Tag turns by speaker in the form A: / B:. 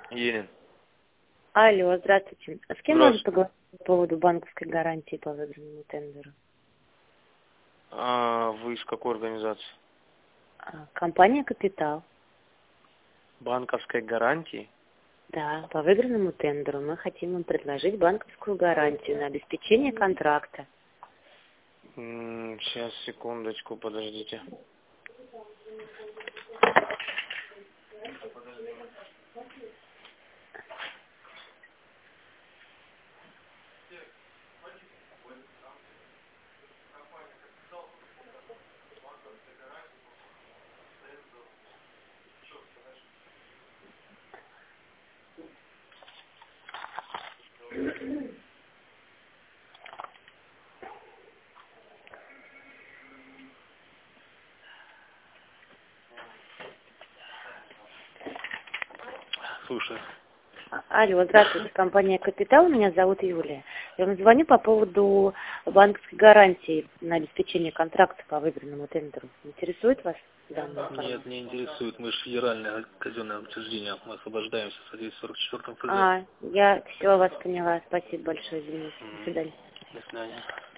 A: Елен.
B: Алло, здравствуйте. А с кем можно поговорить по поводу банковской гарантии по выбранному тендеру?
A: А вы из какой организации?
B: Компания «Капитал».
A: Банковской гарантии?
B: Да, по выигранному тендеру мы хотим вам предложить банковскую гарантию на обеспечение контракта.
A: Сейчас, секундочку, подождите. Слушаю.
B: Алло, здравствуйте, компания «Капитал», меня зовут Юлия. Я вам звоню по поводу банковской гарантии на обеспечение контракта по выигранному тендеру. Интересует вас данная информация?
C: Нет, не интересует. Мы же федеральное казенное учреждение. Мы освобождаемся в соответствии с 44-м ФЗ.
B: Я все вас поняла. Спасибо большое, извините. До свидания.
C: До свидания.